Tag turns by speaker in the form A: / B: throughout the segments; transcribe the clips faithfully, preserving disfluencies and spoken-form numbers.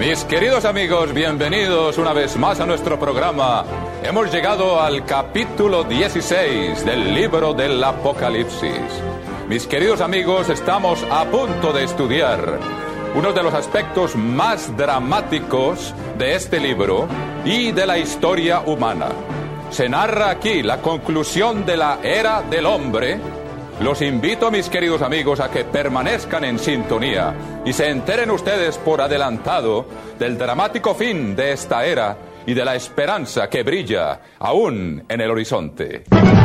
A: Mis queridos amigos, bienvenidos una vez más a nuestro programa. Hemos llegado al capítulo dieciséis del libro del Apocalipsis. Mis queridos amigos, estamos a punto de estudiar uno de los aspectos más dramáticos de este libro y de la historia humana. Se narra aquí la conclusión de la era del hombre. Los invito, mis queridos amigos, a que permanezcan en sintonía y se enteren ustedes por adelantado del dramático fin de esta era y de la esperanza que brilla aún en el horizonte.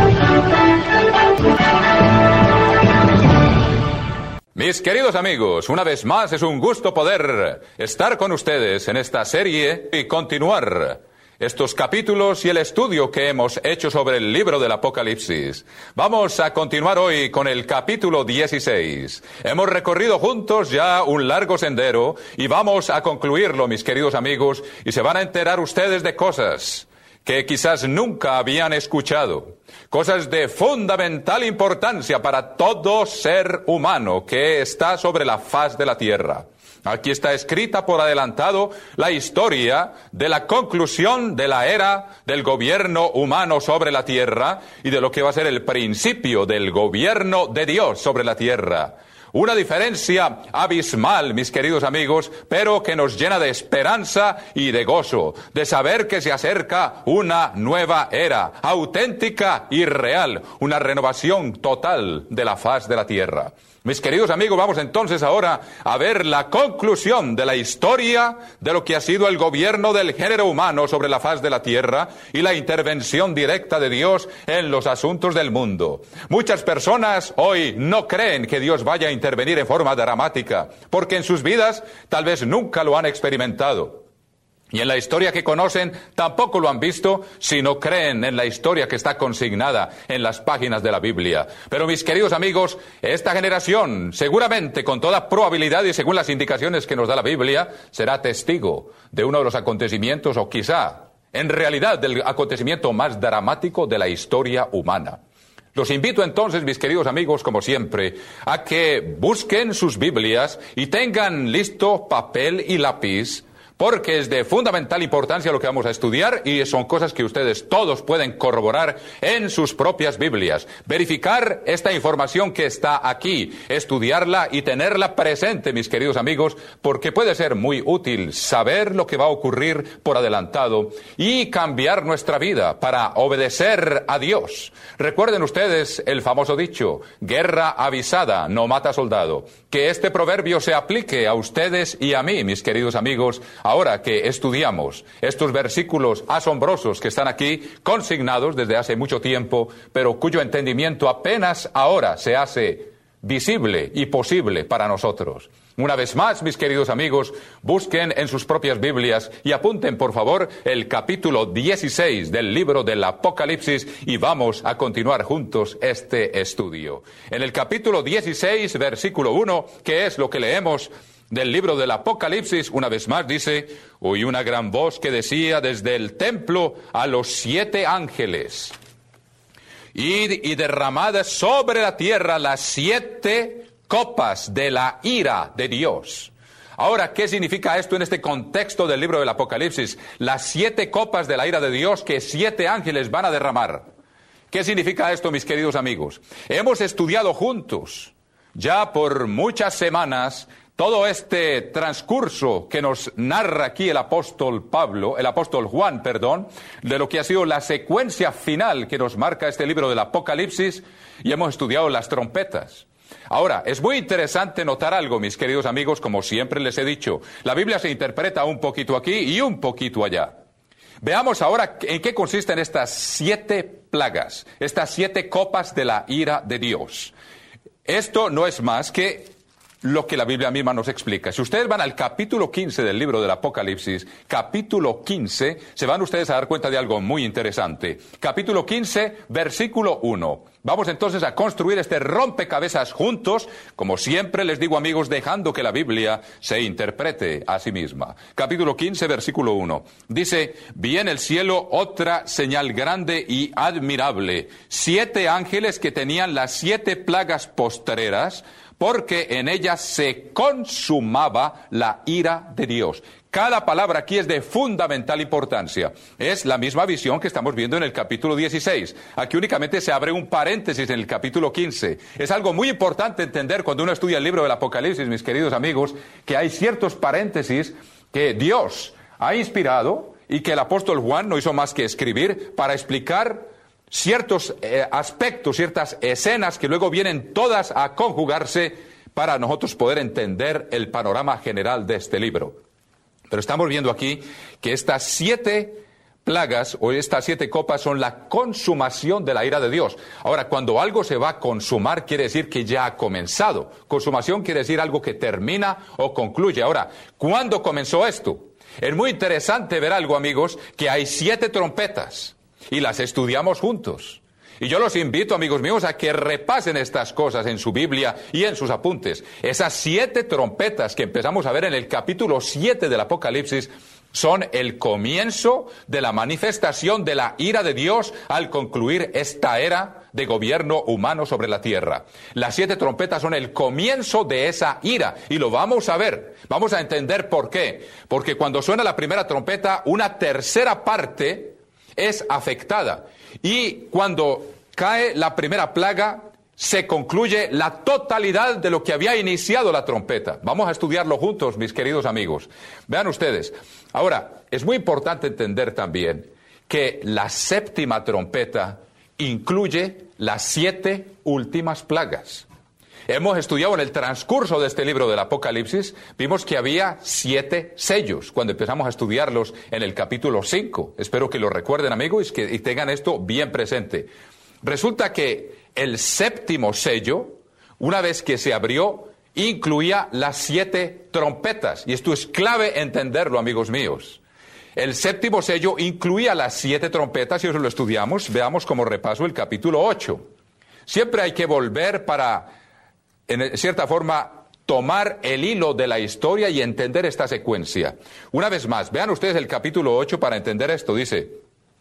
A: Mis queridos amigos, una vez más es un gusto poder estar con ustedes en esta serie y continuar estos capítulos y el estudio que hemos hecho sobre el libro del Apocalipsis. Vamos a continuar hoy con el capítulo dieciséis. Hemos recorrido juntos ya un largo sendero y vamos a concluirlo, mis queridos amigos, y se van a enterar ustedes de cosas que quizás nunca habían escuchado. Cosas de fundamental importancia para todo ser humano que está sobre la faz de la tierra. Aquí está escrita por adelantado la historia de la conclusión de la era del gobierno humano sobre la tierra y de lo que va a ser el principio del gobierno de Dios sobre la tierra. Una diferencia abismal, mis queridos amigos, pero que nos llena de esperanza y de gozo, de saber que se acerca una nueva era, auténtica y real, una renovación total de la faz de la tierra. Mis queridos amigos, vamos entonces ahora a ver la conclusión de la historia de lo que ha sido el gobierno del género humano sobre la faz de la tierra y la intervención directa de Dios en los asuntos del mundo. Muchas personas hoy no creen que Dios vaya a intervenir en forma dramática, porque en sus vidas tal vez nunca lo han experimentado. Y en la historia que conocen tampoco lo han visto si no creen en la historia que está consignada en las páginas de la Biblia. Pero mis queridos amigos, esta generación seguramente con toda probabilidad y según las indicaciones que nos da la Biblia será testigo de uno de los acontecimientos o quizá en realidad del acontecimiento más dramático de la historia humana. Los invito entonces, mis queridos amigos, como siempre, a que busquen sus Biblias y tengan listo papel y lápiz, porque es de fundamental importancia lo que vamos a estudiar y son cosas que ustedes todos pueden corroborar en sus propias Biblias. Verificar esta información que está aquí, estudiarla y tenerla presente, mis queridos amigos, porque puede ser muy útil saber lo que va a ocurrir por adelantado y cambiar nuestra vida para obedecer a Dios. Recuerden ustedes el famoso dicho, guerra avisada no mata soldado. Que este proverbio se aplique a ustedes y a mí, mis queridos amigos, ahora que estudiamos estos versículos asombrosos que están aquí consignados desde hace mucho tiempo, pero cuyo entendimiento apenas ahora se hace visible y posible para nosotros. Una vez más, mis queridos amigos, busquen en sus propias Biblias y apunten, por favor, el capítulo dieciséis del libro del Apocalipsis y vamos a continuar juntos este estudio. En el capítulo dieciséis, versículo uno, que es lo que leemos del libro del Apocalipsis, una vez más dice, oí una gran voz que decía desde el templo a los siete ángeles, id y derramad sobre la tierra las siete copas de la ira de Dios. Ahora, ¿qué significa esto en este contexto del libro del Apocalipsis? Las siete copas de la ira de Dios que siete ángeles van a derramar. ¿Qué significa esto, mis queridos amigos? Hemos estudiado juntos ya por muchas semanas todo este transcurso que nos narra aquí el apóstol Pablo, el apóstol Juan, perdón, de lo que ha sido la secuencia final que nos marca este libro del Apocalipsis, y hemos estudiado las trompetas. Ahora, es muy interesante notar algo, mis queridos amigos, como siempre les he dicho. La Biblia se interpreta un poquito aquí y un poquito allá. Veamos ahora en qué consisten estas siete plagas, estas siete copas de la ira de Dios. Esto no es más que lo que la Biblia misma nos explica. Si ustedes van al capítulo quince del libro del Apocalipsis, capítulo quince, se van ustedes a dar cuenta de algo muy interesante. Capítulo quince, versículo uno. Vamos entonces a construir este rompecabezas juntos, como siempre les digo, amigos, dejando que la Biblia se interprete a sí misma. Capítulo quince, versículo uno. Dice, vi en el cielo otra señal grande y admirable, siete ángeles que tenían las siete plagas postreras, porque en ella se consumaba la ira de Dios. Cada palabra aquí es de fundamental importancia. Es la misma visión que estamos viendo en el capítulo dieciséis. Aquí únicamente se abre un paréntesis en el capítulo quince. Es algo muy importante entender cuando uno estudia el libro del Apocalipsis, mis queridos amigos, que hay ciertos paréntesis que Dios ha inspirado y que el apóstol Juan no hizo más que escribir para explicar ciertos eh, aspectos, ciertas escenas que luego vienen todas a conjugarse para nosotros poder entender el panorama general de este libro. Pero estamos viendo aquí que estas siete plagas o estas siete copas son la consumación de la ira de Dios. Ahora, cuando algo se va a consumar, quiere decir que ya ha comenzado. Consumación quiere decir algo que termina o concluye. Ahora, ¿cuándo comenzó esto? Es muy interesante ver algo, amigos, que hay siete trompetas y las estudiamos juntos. Y yo los invito, amigos míos, a que repasen estas cosas en su Biblia y en sus apuntes. Esas siete trompetas que empezamos a ver en el capítulo siete del Apocalipsis son el comienzo de la manifestación de la ira de Dios al concluir esta era de gobierno humano sobre la tierra. Las siete trompetas son el comienzo de esa ira y lo vamos a ver. Vamos a entender por qué. Porque cuando suena la primera trompeta, una tercera parte es afectada. Y cuando cae la primera plaga, se concluye la totalidad de lo que había iniciado la trompeta. Vamos a estudiarlo juntos, mis queridos amigos. Vean ustedes. Ahora, es muy importante entender también que la séptima trompeta incluye las siete últimas plagas. Hemos estudiado en el transcurso de este libro del Apocalipsis, vimos que había siete sellos cuando empezamos a estudiarlos en el capítulo cinco. Espero que lo recuerden, amigos, y que y tengan esto bien presente. Resulta que el séptimo sello, una vez que se abrió, incluía las siete trompetas. Y esto es clave entenderlo, amigos míos. El séptimo sello incluía las siete trompetas, y eso lo estudiamos. Veamos como repaso el capítulo ocho. Siempre hay que volver para, en cierta forma, tomar el hilo de la historia y entender esta secuencia. Una vez más, vean ustedes el capítulo ocho para entender esto. Dice: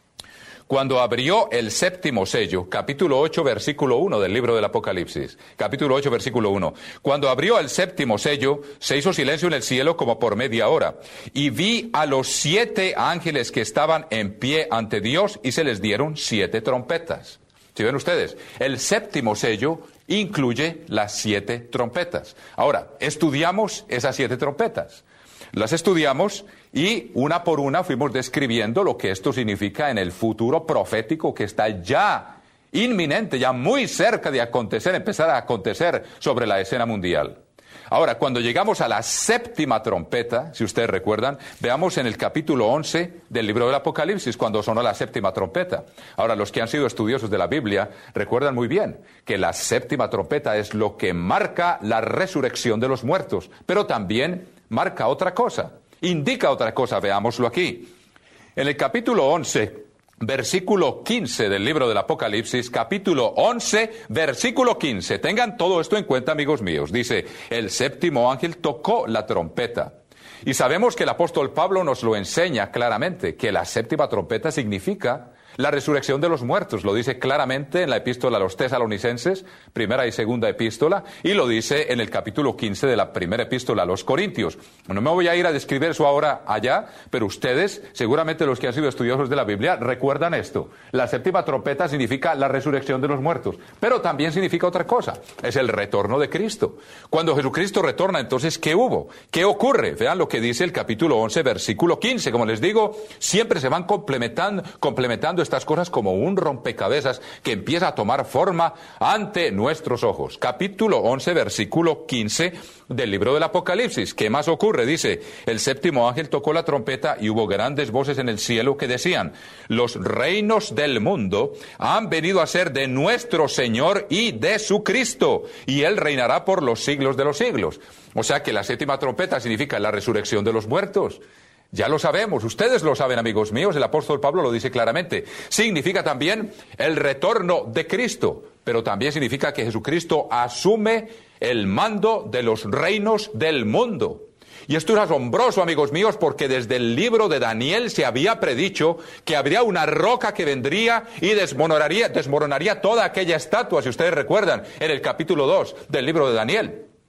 A: cuando abrió el séptimo sello, capítulo ocho, versículo uno del libro del Apocalipsis, capítulo ocho, versículo uno, cuando abrió el séptimo sello, se hizo silencio en el cielo como por media hora, y vi a los siete ángeles que estaban en pie ante Dios, y se les dieron siete trompetas. ¿Sí ven ustedes? El séptimo sello incluye las siete trompetas. Ahora, estudiamos esas siete trompetas. Las estudiamos y una por una fuimos describiendo lo que esto significa en el futuro profético que está ya inminente, ya muy cerca de acontecer, empezar a acontecer sobre la escena mundial. Ahora, cuando llegamos a la séptima trompeta, si ustedes recuerdan, veamos en el capítulo once del libro del Apocalipsis, cuando sonó la séptima trompeta. Ahora, los que han sido estudiosos de la Biblia recuerdan muy bien que la séptima trompeta es lo que marca la resurrección de los muertos, pero también marca otra cosa, indica otra cosa, veámoslo aquí. En el capítulo once, versículo quince del libro del Apocalipsis, capítulo once, versículo quince. Tengan todo esto en cuenta, amigos míos. Dice: el séptimo ángel tocó la trompeta. Y sabemos que el apóstol Pablo nos lo enseña claramente, que la séptima trompeta significa la resurrección de los muertos. Lo dice claramente en la epístola a los tesalonicenses, primera y segunda epístola, y lo dice en el capítulo quince de la primera epístola a los corintios. No me voy a ir a describir eso ahora allá, pero ustedes, seguramente los que han sido estudiosos de la Biblia, recuerdan esto. La séptima trompeta significa la resurrección de los muertos, pero también significa otra cosa, es el retorno de Cristo. Cuando Jesucristo retorna, entonces, ¿qué hubo? ¿Qué ocurre? Vean lo que dice el capítulo once, versículo quince. Como les digo, siempre se van complementando, complementando estas cosas como un rompecabezas que empieza a tomar forma ante nuestros ojos. Capítulo once, versículo quince del libro del Apocalipsis. ¿Qué más ocurre? Dice: el séptimo ángel tocó la trompeta y hubo grandes voces en el cielo que decían: los reinos del mundo han venido a ser de nuestro Señor y de su Cristo, y Él reinará por los siglos de los siglos. O sea que la séptima trompeta significa la resurrección de los muertos. Ya lo sabemos, ustedes lo saben, amigos míos, el apóstol Pablo lo dice claramente. Significa también el retorno de Cristo, pero también significa que Jesucristo asume el mando de los reinos del mundo. Y esto es asombroso, amigos míos, porque desde el libro de Daniel se había predicho que habría una roca que vendría y desmoronaría, desmoronaría toda aquella estatua, si ustedes recuerdan, en el capítulo dos del libro de Daniel.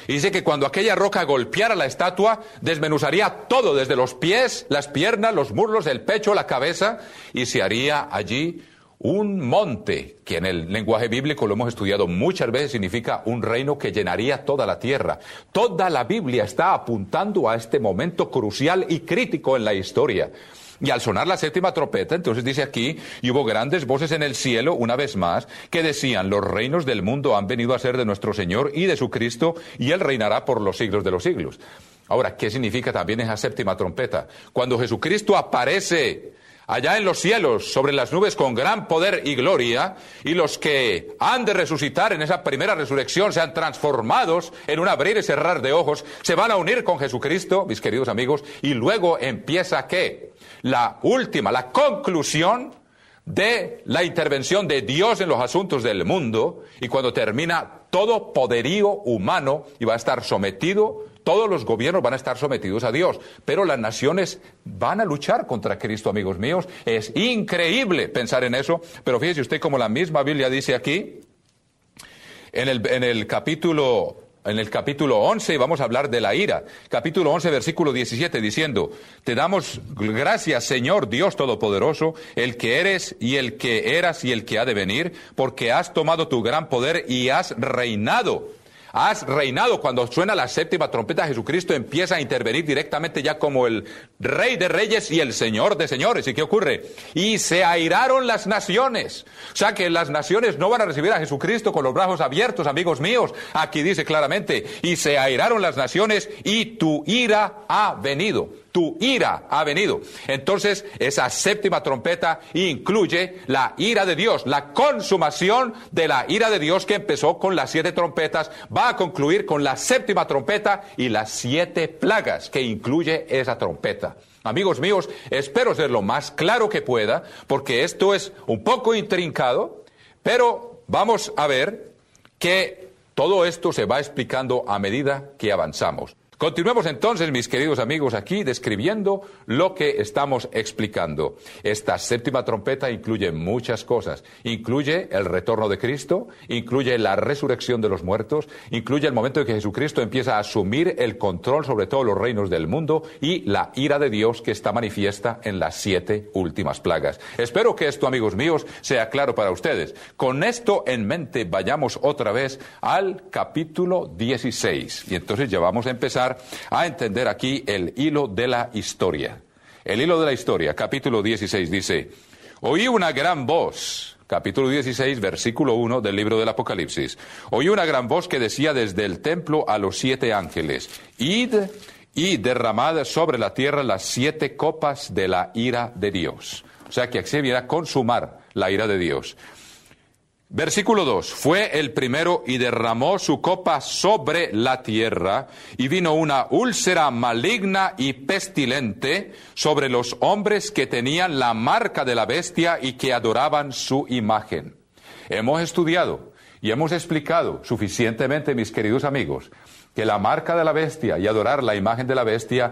A: Y dice que cuando aquella roca golpeara la estatua, desmenuzaría todo, desde los pies, las piernas, los muslos, el pecho, la cabeza, y se haría allí un monte, que en el lenguaje bíblico lo hemos estudiado muchas veces, significa un reino que llenaría toda la tierra. Toda la Biblia está apuntando a este momento crucial y crítico en la historia. Y al sonar la séptima trompeta, entonces dice aquí, y hubo grandes voces en el cielo, una vez más, que decían, los reinos del mundo han venido a ser de nuestro Señor y de su Cristo, y Él reinará por los siglos de los siglos. Ahora, ¿qué significa también esa séptima trompeta? Cuando Jesucristo aparece allá en los cielos, sobre las nubes con gran poder y gloria, y los que han de resucitar en esa primera resurrección sean transformados en un abrir y cerrar de ojos, se van a unir con Jesucristo, mis queridos amigos, y luego empieza ¿qué? La última, la conclusión de la intervención de Dios en los asuntos del mundo, y cuando termina todo poderío humano y va a estar sometido, todos los gobiernos van a estar sometidos a Dios, pero las naciones van a luchar contra Cristo, amigos míos. Es increíble pensar en eso, pero fíjese usted como la misma Biblia dice aquí, en el, en el capítulo... En el capítulo once, y vamos a hablar de la ira. Capítulo once, versículo diecisiete, diciendo, te damos gracias, Señor Dios Todopoderoso, el que eres y el que eras y el que ha de venir, porque has tomado tu gran poder y has reinado. Has reinado. Cuando suena la séptima trompeta, Jesucristo empieza a intervenir directamente ya como el Rey de Reyes y el Señor de Señores. ¿Y qué ocurre? Y se airaron las naciones. O sea que las naciones no van a recibir a Jesucristo con los brazos abiertos, amigos míos. Aquí dice claramente, y se airaron las naciones y tu ira ha venido. Tu ira ha venido. Entonces, esa séptima trompeta incluye la ira de Dios, la consumación de la ira de Dios que empezó con las siete trompetas, va a concluir con la séptima trompeta y las siete plagas que incluye esa trompeta. Amigos míos, espero ser lo más claro que pueda, porque esto es un poco intrincado, pero vamos a ver que todo esto se va explicando a medida que avanzamos. Continuemos entonces, mis queridos amigos, aquí describiendo lo que estamos explicando. Esta séptima trompeta incluye muchas cosas. Incluye el retorno de Cristo, incluye la resurrección de los muertos, incluye el momento en que Jesucristo empieza a asumir el control sobre todos los reinos del mundo y la ira de Dios que está manifiesta en las siete últimas plagas. Espero que esto, amigos míos, sea claro para ustedes. Con esto en mente, vayamos otra vez al capítulo dieciséis. Y entonces ya vamos a empezar a entender aquí el hilo de la historia. El hilo de la historia, capítulo dieciséis, dice, oí una gran voz, capítulo dieciséis, versículo uno del libro del Apocalipsis, oí una gran voz que decía desde el templo a los siete ángeles, id y derramad sobre la tierra las siete copas de la ira de Dios. O sea que aquí se viene a consumar la ira de Dios. Versículo dos, fue el primero y derramó su copa sobre la tierra, y vino una úlcera maligna y pestilente sobre los hombres que tenían la marca de la bestia y que adoraban su imagen. Hemos estudiado y hemos explicado suficientemente, mis queridos amigos, que la marca de la bestia y adorar la imagen de la bestia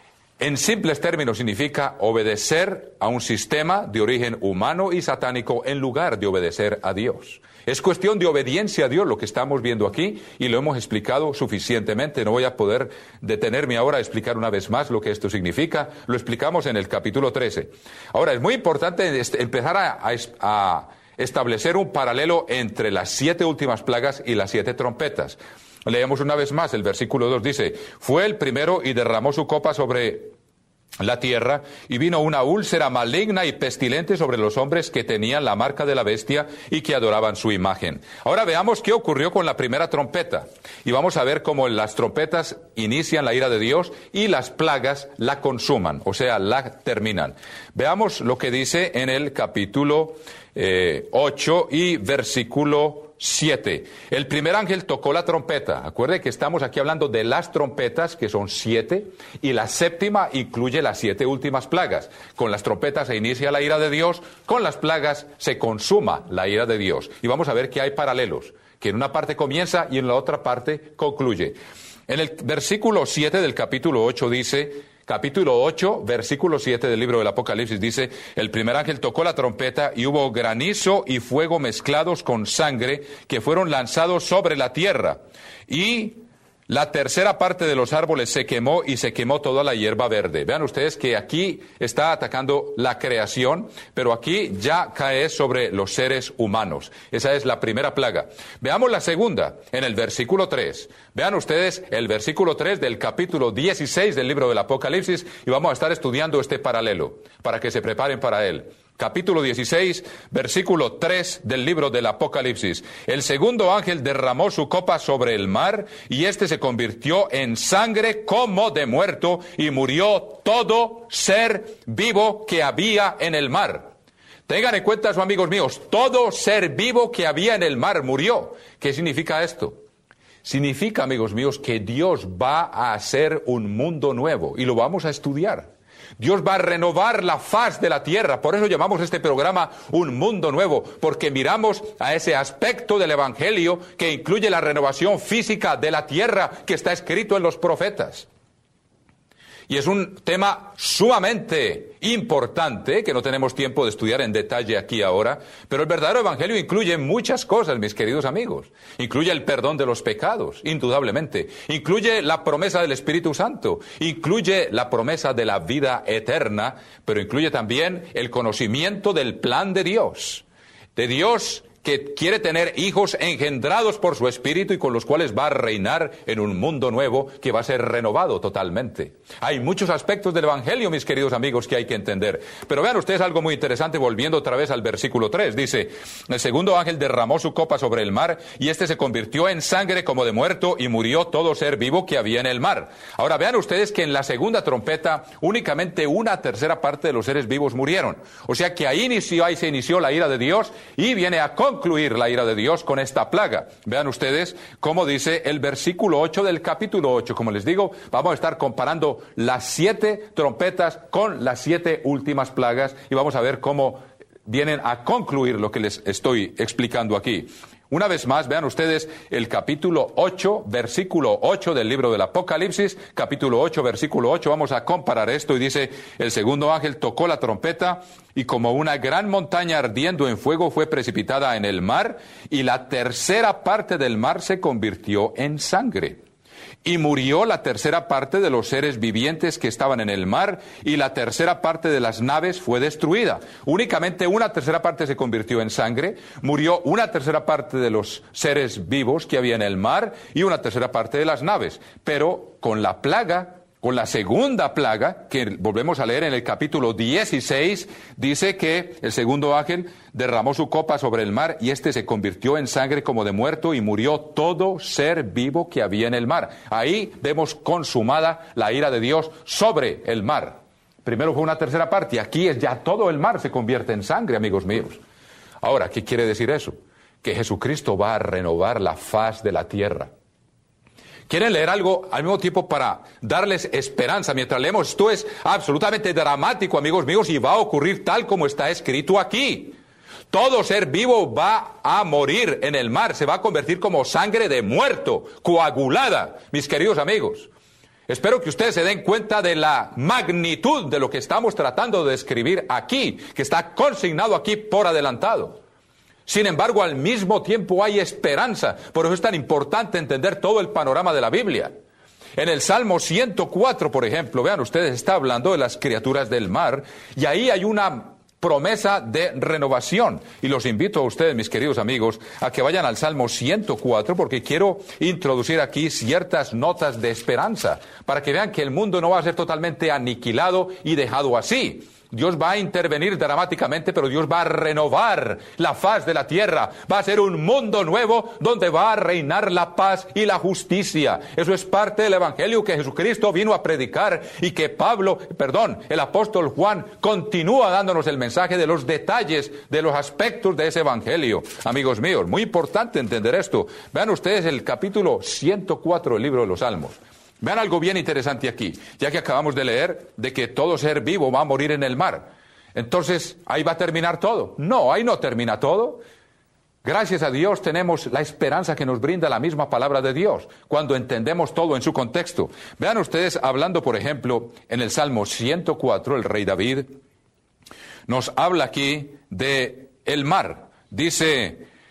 A: en simples términos significa obedecer a un sistema de origen humano y satánico en lugar de obedecer a Dios. Es cuestión de obediencia a Dios lo que estamos viendo aquí y lo hemos explicado suficientemente. No voy a poder detenerme ahora a explicar una vez más lo que esto significa. Lo explicamos en el capítulo trece. Ahora, es muy importante empezar a, a, a establecer un paralelo entre las siete últimas plagas y las siete trompetas. Leemos una vez más, el versículo dos dice, fue el primero y derramó su copa sobre la tierra, y vino una úlcera maligna y pestilente sobre los hombres que tenían la marca de la bestia y que adoraban su imagen. Ahora veamos qué ocurrió con la primera trompeta, y vamos a ver cómo las trompetas inician la ira de Dios y las plagas la consuman, o sea, la terminan. Veamos lo que dice en el capítulo eh, ocho y versículo siete. El primer ángel tocó la trompeta. Acuerde que estamos aquí hablando de las trompetas, que son siete, y la séptima incluye las siete últimas plagas. Con las trompetas se inicia la ira de Dios, con las plagas se consuma la ira de Dios. Y vamos a ver que hay paralelos, que en una parte comienza y en la otra parte concluye. En el versículo siete del capítulo ocho dice... Capítulo ocho, versículo siete del libro del Apocalipsis dice, el primer ángel tocó la trompeta y hubo granizo y fuego mezclados con sangre que fueron lanzados sobre la tierra. Y la tercera parte de los árboles se quemó y se quemó toda la hierba verde. Vean ustedes que aquí está atacando la creación, pero aquí ya cae sobre los seres humanos. Esa es la primera plaga. Veamos la segunda, en el versículo tres. Vean ustedes el versículo tres del capítulo dieciséis del libro del Apocalipsis, y vamos a estar estudiando este paralelo, para que se preparen para él. Capítulo dieciséis, versículo tres del libro del Apocalipsis. El segundo ángel derramó su copa sobre el mar, y éste se convirtió en sangre como de muerto, y murió todo ser vivo que había en el mar. Tengan en cuenta eso, amigos míos, todo ser vivo que había en el mar murió. ¿Qué significa esto? Significa, amigos míos, que Dios va a hacer un mundo nuevo, y lo vamos a estudiar. Dios va a renovar la faz de la tierra. Por eso llamamos este programa Un Mundo Nuevo, porque miramos a ese aspecto del Evangelio que incluye la renovación física de la tierra que está escrito en los profetas. Y es un tema sumamente importante que no tenemos tiempo de estudiar en detalle aquí ahora, pero el verdadero evangelio incluye muchas cosas, mis queridos amigos. Incluye el perdón de los pecados, indudablemente. Incluye la promesa del Espíritu Santo. Incluye la promesa de la vida eterna, pero incluye también el conocimiento del plan de Dios. De Dios que quiere tener hijos engendrados por su Espíritu y con los cuales va a reinar en un mundo nuevo que va a ser renovado totalmente. Hay muchos aspectos del Evangelio, mis queridos amigos, que hay que entender. Pero vean ustedes algo muy interesante, volviendo otra vez al versículo tres. Dice, el segundo ángel derramó su copa sobre el mar, y éste se convirtió en sangre como de muerto, y murió todo ser vivo que había en el mar. Ahora vean ustedes que en la segunda trompeta únicamente una tercera parte de los seres vivos murieron. O sea que ahí inició, ahí se inició la ira de Dios, y viene a concluir la ira de Dios con esta plaga. Vean ustedes cómo dice el versículo ocho del capítulo ocho. Como les digo, vamos a estar comparando las siete trompetas con las siete últimas plagas, y vamos a ver cómo vienen a concluir lo que les estoy explicando aquí. Una vez más, vean ustedes el capítulo ocho, versículo ocho del libro del Apocalipsis, capítulo ocho, versículo ocho, vamos a comparar esto, y dice, el segundo ángel tocó la trompeta, y como una gran montaña ardiendo en fuego fue precipitada en el mar, y la tercera parte del mar se convirtió en sangre. Y murió la tercera parte de los seres vivientes que estaban en el mar, y la tercera parte de las naves fue destruida. Únicamente una tercera parte se convirtió en sangre, murió una tercera parte de los seres vivos que había en el mar, y una tercera parte de las naves. Pero con la plaga, con la segunda plaga, que volvemos a leer en el capítulo dieciséis, dice que el segundo ángel derramó su copa sobre el mar, y éste se convirtió en sangre como de muerto, y murió todo ser vivo que había en el mar. Ahí vemos consumada la ira de Dios sobre el mar. Primero fue una tercera parte, y aquí es ya todo el mar se convierte en sangre, amigos míos. Ahora, ¿qué quiere decir eso? Que Jesucristo va a renovar la faz de la tierra. ¿Quieren leer algo al mismo tiempo para darles esperanza mientras leemos? Esto es absolutamente dramático, amigos míos, y va a ocurrir tal como está escrito aquí. Todo ser vivo va a morir en el mar, se va a convertir como sangre de muerto, coagulada, mis queridos amigos. Espero que ustedes se den cuenta de la magnitud de lo que estamos tratando de describir aquí, que está consignado aquí por adelantado. Sin embargo, al mismo tiempo hay esperanza. Por eso es tan importante entender todo el panorama de la Biblia. En el Salmo ciento cuatro, por ejemplo, vean ustedes, está hablando de las criaturas del mar, y ahí hay una promesa de renovación. Y los invito a ustedes, mis queridos amigos, a que vayan al Salmo ciento cuatro, porque quiero introducir aquí ciertas notas de esperanza, para que vean que el mundo no va a ser totalmente aniquilado y dejado así. Dios va a intervenir dramáticamente, pero Dios va a renovar la faz de la tierra. Va a ser un mundo nuevo donde va a reinar la paz y la justicia. Eso es parte del evangelio que Jesucristo vino a predicar, y que Pablo, perdón, el apóstol Juan continúa dándonos el mensaje de los detalles, de los aspectos de ese evangelio. Amigos míos, muy importante entender esto. Vean ustedes el capítulo ciento cuatro del libro de los Salmos. Vean algo bien interesante aquí, ya que acabamos de leer de que todo ser vivo va a morir en el mar. Entonces, ¿ahí va a terminar todo? No, ahí no termina todo. Gracias a Dios tenemos la esperanza que nos brinda la misma palabra de Dios, cuando entendemos todo en su contexto. Vean ustedes, hablando, por ejemplo, en el Salmo ciento cuatro, el rey David nos habla aquí de el mar. Dice,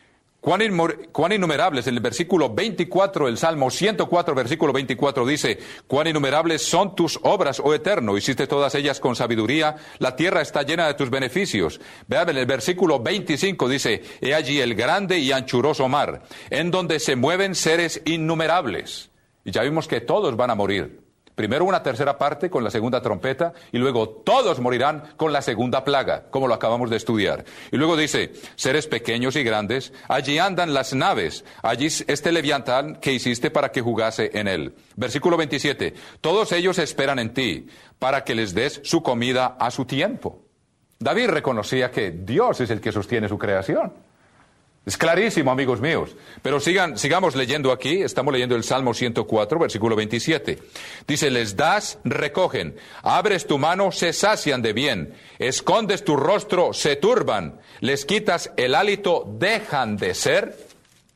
A: Cuán, inmo- cuán innumerables, en el versículo veinticuatro, el Salmo ciento cuatro, versículo veinticuatro dice, cuán innumerables son tus obras, oh Eterno, hiciste todas ellas con sabiduría, la tierra está llena de tus beneficios. Vean, en el versículo veinticinco dice, he allí el grande y anchuroso mar, en donde se mueven seres innumerables. Y ya vimos que todos van a morir. Primero una tercera parte con la segunda trompeta y luego todos morirán con la segunda plaga, como lo acabamos de estudiar. Y luego dice, seres pequeños y grandes, allí andan las naves, allí este leviatán que hiciste para que jugase en él. Versículo veintisiete, todos ellos esperan en ti para que les des su comida a su tiempo. David reconocía que Dios es el que sostiene su creación. Es clarísimo, amigos míos. Pero sigan, sigamos leyendo aquí. Estamos leyendo el Salmo ciento cuatro, versículo veintisiete. Dice, les das, recogen. Abres tu mano, se sacian de bien. Escondes tu rostro, se turban. Les quitas el hálito, dejan de ser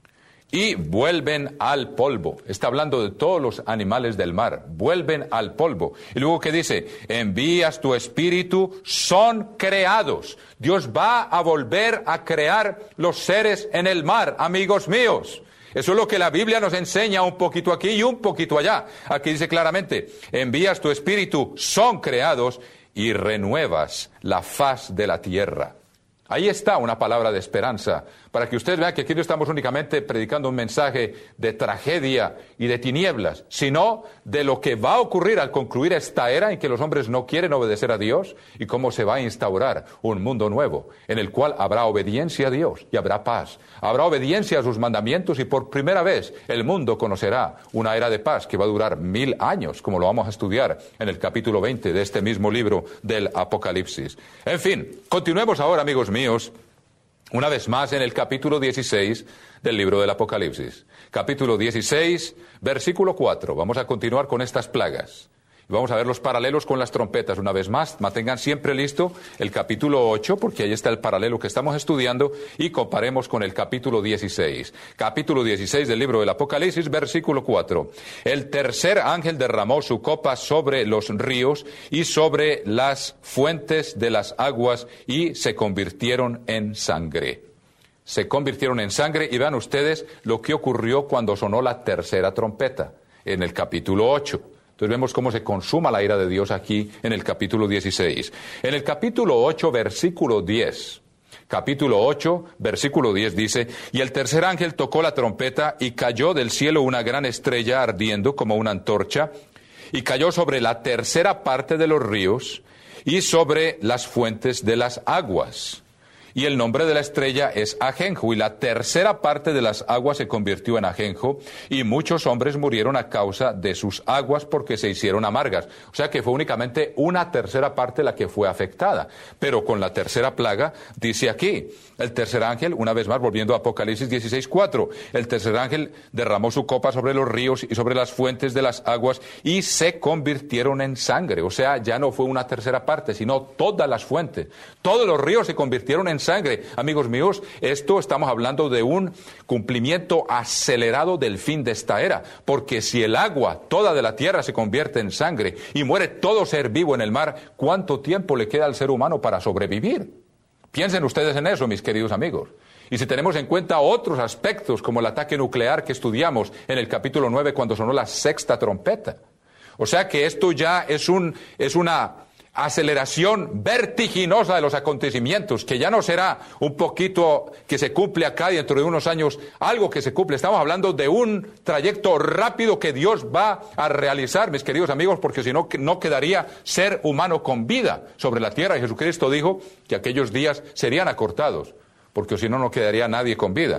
A: y vuelven al polvo. Está hablando de todos los animales del mar. Vuelven al polvo. Y luego que dice, envías tu espíritu, son creados. Dios va a volver a crear los seres en el mar, amigos míos. Eso es lo que la Biblia nos enseña un poquito aquí y un poquito allá. Aquí dice claramente, envías tu espíritu, son creados y renuevas la faz de la tierra. Ahí está una palabra de esperanza, para que ustedes vean que aquí no estamos únicamente predicando un mensaje de tragedia y de tinieblas, sino de lo que va a ocurrir al concluir esta era en que los hombres no quieren obedecer a Dios y cómo se va a instaurar un mundo nuevo, en el cual habrá obediencia a Dios y habrá paz. Habrá obediencia a sus mandamientos y por primera vez el mundo conocerá una era de paz que va a durar mil años, como lo vamos a estudiar en el capítulo veinte de este mismo libro del Apocalipsis. En fin, continuemos ahora, amigos míos, una vez más en el capítulo dieciséis del libro del Apocalipsis. Capítulo dieciséis, versículo cuatro. Vamos a continuar con estas plagas. Y vamos a ver los paralelos con las trompetas una vez más. Mantengan siempre listo el capítulo ocho, porque ahí está el paralelo que estamos estudiando, y comparemos con el capítulo dieciséis. Capítulo dieciséis del libro del Apocalipsis, versículo cuatro. El tercer ángel derramó su copa sobre los ríos y sobre las fuentes de las aguas, y se convirtieron en sangre. Se convirtieron en sangre, y vean ustedes lo que ocurrió cuando sonó la tercera trompeta, en el capítulo ocho. Entonces vemos cómo se consuma la ira de Dios aquí en el capítulo dieciséis. En el capítulo ocho, versículo diez. Capítulo ocho, versículo diez dice, y el tercer ángel tocó la trompeta y cayó del cielo una gran estrella ardiendo como una antorcha, y cayó sobre la tercera parte de los ríos y sobre las fuentes de las aguas. Y el nombre de la estrella es Ajenjo, y la tercera parte de las aguas se convirtió en ajenjo, y muchos hombres murieron a causa de sus aguas porque se hicieron amargas. O sea que fue únicamente una tercera parte la que fue afectada. Pero con la tercera plaga, dice aquí, el tercer ángel, una vez más volviendo a Apocalipsis dieciséis cuatro, el tercer ángel derramó su copa sobre los ríos y sobre las fuentes de las aguas, y se convirtieron en sangre. O sea, ya no fue una tercera parte, sino todas las fuentes. Todos los ríos se convirtieron en sangre. Amigos míos, esto estamos hablando de un cumplimiento acelerado del fin de esta era, porque si el agua toda de la tierra se convierte en sangre y muere todo ser vivo en el mar, ¿cuánto tiempo le queda al ser humano para sobrevivir? Piensen ustedes en eso, mis queridos amigos. Y si tenemos en cuenta otros aspectos, como el ataque nuclear que estudiamos en el capítulo nueve cuando sonó la sexta trompeta. O sea que esto ya es un, es una aceleración vertiginosa de los acontecimientos, que ya no será un poquito que se cumple acá y dentro de unos años algo que se cumple. Estamos hablando de un trayecto rápido que Dios va a realizar, mis queridos amigos, porque si no, no quedaría ser humano con vida sobre la tierra. Y Jesucristo dijo que aquellos días serían acortados, porque si no, no quedaría nadie con vida.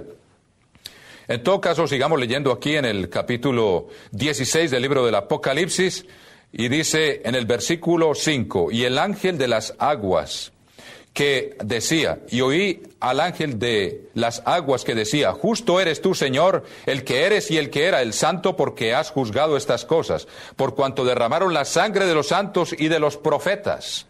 A: En todo caso, sigamos leyendo aquí en el capítulo dieciséis del libro del Apocalipsis. Y dice en el versículo cinco, y el ángel de las aguas que decía, y oí al ángel de las aguas que decía, justo eres tú, Señor, el que eres y el que era, el santo, porque has juzgado estas cosas, por cuanto derramaron la sangre de los santos y de los profetas.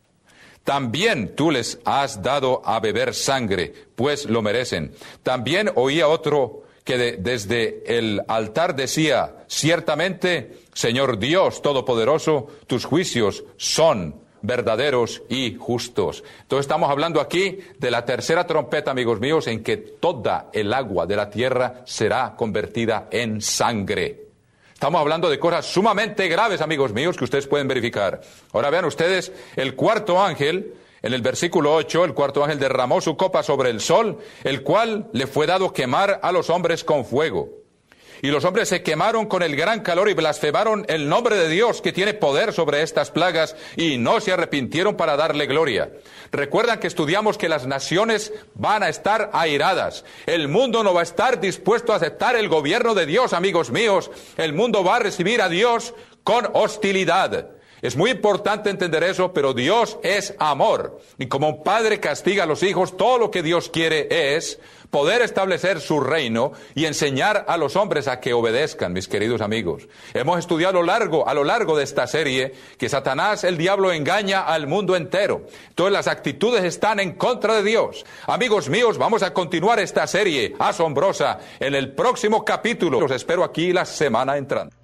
A: También tú les has dado a beber sangre, pues lo merecen. También oí a otro que de, desde el altar decía, ciertamente, Señor Dios Todopoderoso, tus juicios son verdaderos y justos. Entonces estamos hablando aquí de la tercera trompeta, amigos míos, en que toda el agua de la tierra será convertida en sangre. Estamos hablando de cosas sumamente graves, amigos míos, que ustedes pueden verificar. Ahora vean ustedes, el cuarto ángel, en el versículo ocho, el cuarto ángel derramó su copa sobre el sol, el cual le fue dado quemar a los hombres con fuego. Y los hombres se quemaron con el gran calor y blasfemaron el nombre de Dios, que tiene poder sobre estas plagas, y no se arrepintieron para darle gloria. Recuerdan que estudiamos que las naciones van a estar airadas. El mundo no va a estar dispuesto a aceptar el gobierno de Dios, amigos míos. El mundo va a recibir a Dios con hostilidad. Es muy importante entender eso, pero Dios es amor. Y como un padre castiga a los hijos, todo lo que Dios quiere es poder establecer su reino y enseñar a los hombres a que obedezcan, mis queridos amigos. Hemos estudiado a lo largo, a lo largo de esta serie que Satanás, el diablo, engaña al mundo entero. Todas las actitudes están en contra de Dios. Amigos míos, vamos a continuar esta serie asombrosa en el próximo capítulo. Los espero aquí la semana entrante.